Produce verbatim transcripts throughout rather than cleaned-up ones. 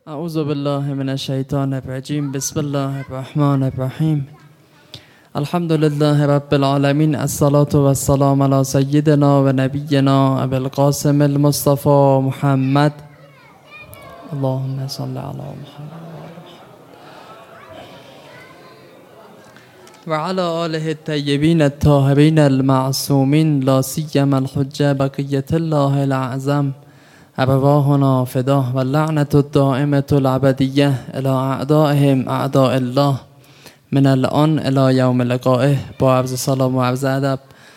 اعوذ بالله من الشیطان الرجیم. بسم الله الرحمن الرحیم. الحمد لله رب العالمین. الصلاة والسلام علی سیدنا و نبینا ابی القاسم المصطفى محمد. اللهم صل علی محمد و علی آله الطیبین الطاهرین المعصومین، لا سیما الحجة بقیة الله الاعظم. ارواحنا فداه و لعنت الدائمة الابدیة الی اعدائهم اعداء الله من الان الی یوم لقائه. با عرض سلام و عرض ادب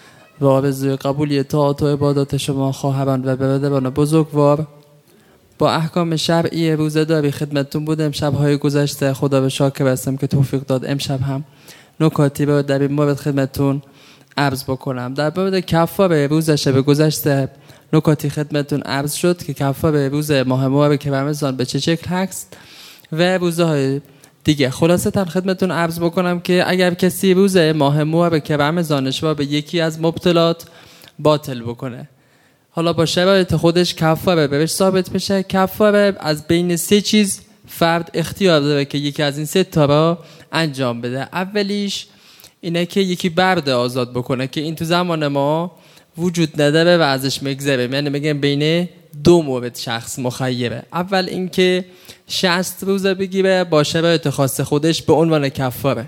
و آرزوی قبولی طاعت و عبادات شما خواهران و برادران بزرگوار، با احکام شرعی روزه‌داری خدمتتون بودم. شب‌های گذشته خدا به شاکر هستم که توفیق داد امشب هم نکاتی رو در این مورد خدمتتون عرض بکنم. در مورد کفاره روز شب گذشته نکاتی خدمتتون عرض شد که کفاره روز ماه مبارک رمضان به چه شکل هست و روزهای دیگه. خلاصه تن خدمتتون عرض بکنم که اگر کسی روز ماه مبارک رمضانش رو به یکی از مبطلات باطل بکنه، حالا با شرایط خودش کفاره بهش ثابت میشه. کفاره از بین سه چیز فرد اختیار داره که یکی از این سه تا را انجام بده. اولیش اینه که یکی برده آزاد بکنه که این تو زمان ما وجود نداره و ازش مگذره، یعنی میگم بین دو مورد شخص مخیره. اول اینکه شصت روزه بگیره با شرایط خاص خودش به عنوان کفاره،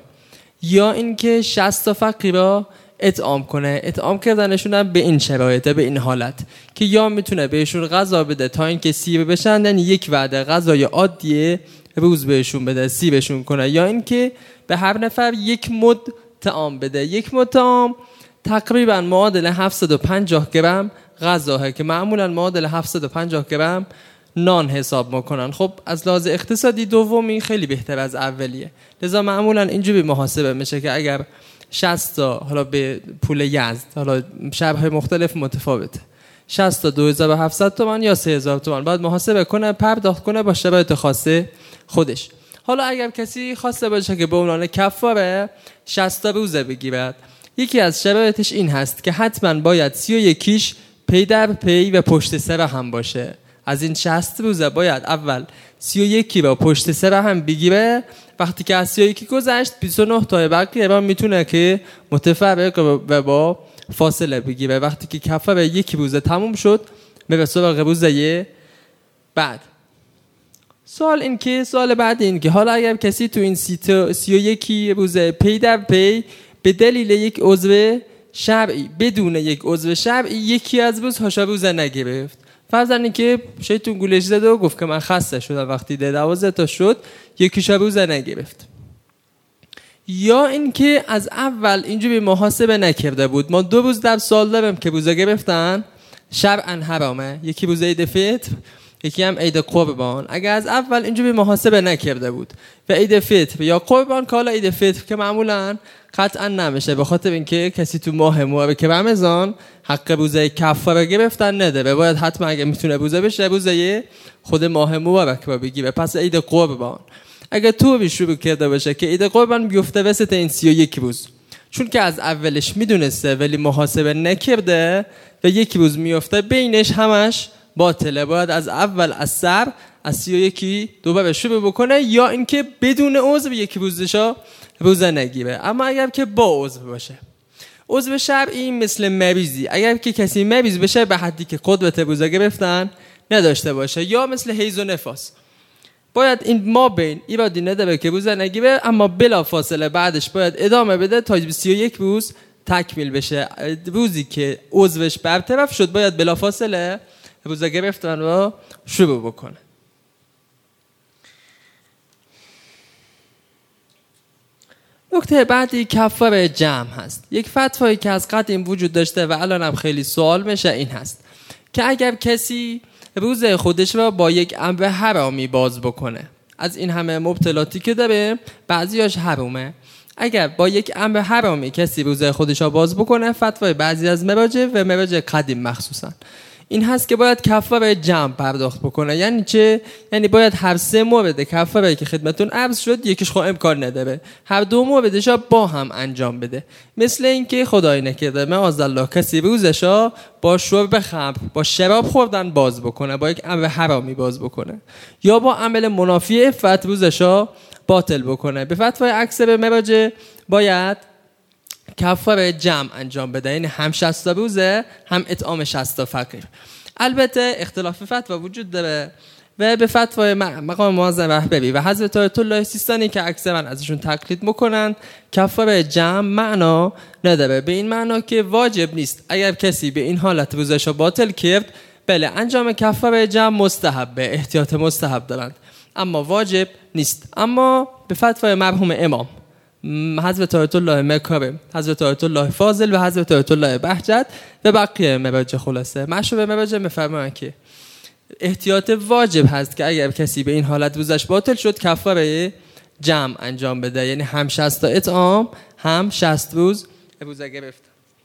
یا اینکه شصت تا فقیر را اطعام کنه. اطعام کردنشون هم به این شرایطه، به این حالت که یا میتونه بهشون غذا بده تا اینکه سیر بشن، یعنی یک وعده غذای عادیه روز بهشون بده سیرشون کنه، یا اینکه به هر نفر یک مد طعام بده. یک مد طعام تقریبا معادل هفتصد و پنجاه گرم غذاه که معمولا معادل هفتصد و پنجاه گرم نان حساب میکنن. خب از لحاظ اقتصادی دومی خیلی بهتر از اولیه، لذا معمولا اینجوری محاسبه میشه که اگر شصت تا، حالا به پول یزد، حالا شبهای مختلف متفاوته، شصت تا دو هزار و هفتصد تومان یا سه هزار تومان باید محاسبه کنه، پرداخت کنه با شرایط خاصه خودش. حالا اگر کسی خواسته باشه که به عنوان کفاره شصت تا روزه بگیرد، یکی از شرایطش این هست که حتما باید سی و یکیش پی در پی و پشت سر هم باشه. از این شصت روزه باید اول سی و یکی را پشت سر هم بگیره. وقتی که از سی و یک گذشت بیست و نه تا بقیه را میتونه که متفرق و با فاصله بگیره. وقتی که کفاره یک روزه تموم شد به سراغ روزه بعد. سوال این که سوال بعد این که حالا اگر کسی تو این سی و یک روزه پی در پی به دلیل یک عضو شرعی بدون یک عضو شرعی یکی از روزهاش روزه نگرفت، فرضاً اینکه شیطون گولش زده و گفت که من خسته شدم، وقتی ده دوازده تا شد یکیش روزه نگرفت، یا اینکه از اول اینجوری محاسبه نکرده بود ما دو روز در سال دارم که روزه گرفتن شرعاً حرامه، یکی روزه عید فطر یکی هم عید قربان. اگر از اول اینجوری محاسبه نکرده بود و عید فطر یا قربان، که حالا عید فطر که معمولاً قطعا نمیشه به خاطر اینکه کسی تو ماه مبارک رمضان حق روزه کفاره گرفتن نداره، باید حتما اگه میتونه روزه بشه روزه خود ماه مبارک رو بگیره. پس عید قربان اگه تو شروع کرده باشه که عید قربان بیفته وسط این سی و یک روز، چون که از اولش میدونسته ولی محاسبه نکرده و یک روز میفته بینش همش باطله، باید از اول از سر از سی و یکی دوباره شروع بکنه، یا اینکه بدون عضو یک روزشا روزه نگیره. اما اگر که با عضو باشه، عضو شرعی مثل مریضی، اگر که کسی مریض بشه به حدی که قدرت روزه گرفتن نداشته باشه، یا مثل حیض و نفاس، باید این ما بین ایرادی نداره که روزه نگیره، اما بلا فاصله بعدش باید ادامه بده تا سی و یک روز تکمیل بشه. روزی که عضوش برطرف شد باید بلا فاصله روزه گرفتن رو شروع بکنه. نکته بعدی کفاره جمع هست. یک فتوایی که از قدیم وجود داشته و الان هم خیلی سوال میشه این هست که اگر کسی روزه خودش را با یک امر حرامی باز بکنه، از این همه مبتلاتی که داره بعضیاش حرومه، اگر با یک امر حرامی کسی روزه خودش را باز بکنه، فتوای بعضی از مراجع و مراجع قدیم مخصوصا این هست که باید کفاره جمع پرداخت بکنه. یعنی چه؟ یعنی باید هر سه مورد کفاره که خدمتون عرض شد یکیش خب امکان نداره، هر دو موردش با هم انجام بده. مثل اینکه خدای نکرده معاذالله کسی روزشا با شرب خمر، با شراب خوردن باز بکنه، با یک امر حرامی باز بکنه، یا با عمل منافی عفت روزشا باطل بکنه. به فتوای اکثر مراجع باید کفاره جمع انجام بده، یعنی هم شصت روزه هم اطعام شصت فقیر. البته اختلاف فتوا وجود داره و به فتوای مقام معظم رهبری و حضرت آیت الله سیستانی که اکثرا ازشون تقلید میکنن کفاره جمع معنا نداره، به این معنا که واجب نیست. اگر کسی به این حالت روزشو باطل کرد، بله انجام کفاره جمع مستحبه، احتیاط مستحب دارند، اما واجب نیست. اما به فتوای مرحوم امام حضرت آیت الله مکارم، حضرت آیت الله فاضل و حضرت آیت الله بهجت و بقیه مراجع خلاصه مشهور مراجع میفرمایند که احتیاط واجب هست که اگر کسی به این حالت روزش باطل شد کفاره جمع انجام بده، یعنی هم شصت تا اطعام هم شصت روز روزه گرفت.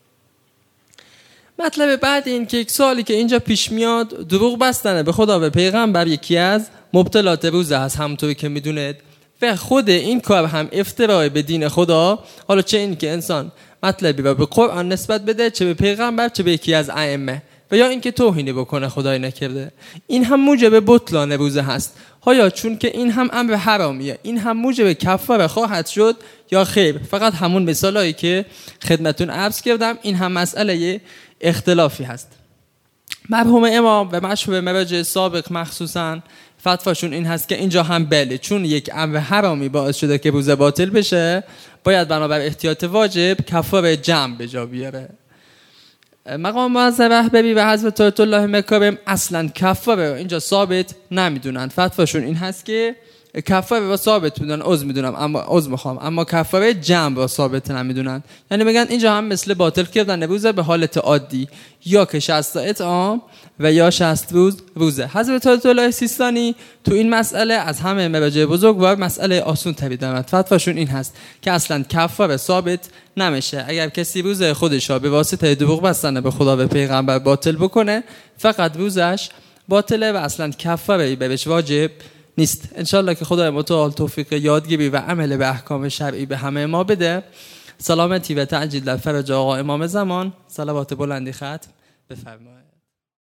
مطلب بعد این که یک سوالی که اینجا پیش میاد، دروغ بستن به خدا و پیغمبر یکی از مبطلات روزه هست همونطوری که میدونید و خود این کار هم افترای به دین خدا. حالا چه این که انسان مطلبی رو به قرآن نسبت بده، چه به پیغمبر، چه به یکی از ائمه، و یا اینکه توهینی بکنه خدای نکرده، این هم موجب بطلان روزه هست. ها چون که این هم امر حرامیه، این هم موجب کفاره خواهد شد یا خیر؟ فقط همون مثالایی که خدمتون عرض کردم، این هم مسئله اختلافی هست. مرحوم امام و مشهور مراجع سابق مخصوصاً فتواشون این هست که اینجا هم بله، چون یک امر حرامی باعث شده که روزه باطل بشه، باید بنابر احتیاط واجب کفاره جمع به جا بیاره. مقام معظم رهبری و حضرت آیت الله مکارم اصلا کفاره اینجا ثابت نمیدونن. فتواشون این هست که کفاره را ثابت میدونن، عذر میدونم اما عذر میخوام اما کفاره جمع را ثابت نمیدونن. یعنی میگن اینجا هم مثل باطل کردن روزه به حالت عادی، یا که شصت اطعام و یا شصت روز روزه. حضرت آیت الله سیستانی تو این مسئله از همه مراجع بزرگوار مسئله آسون تری دارند. فتواشون این هست که اصلا کفاره ثابت نمیشه. اگر کسی روزه خودش را به واسطه دروغ بستن به خدا و پیغمبر باطل بکنه، فقط روزش باطله و اصلا کفاره بهش واجب نیست. انشالله که خدای متعال توفیق یادگیری و عمل به احکام شرعی به همه ما بده. سلامتی و تعجیل در فرج آقا امام زمان. صلوات بلندی ختم بفرمایید.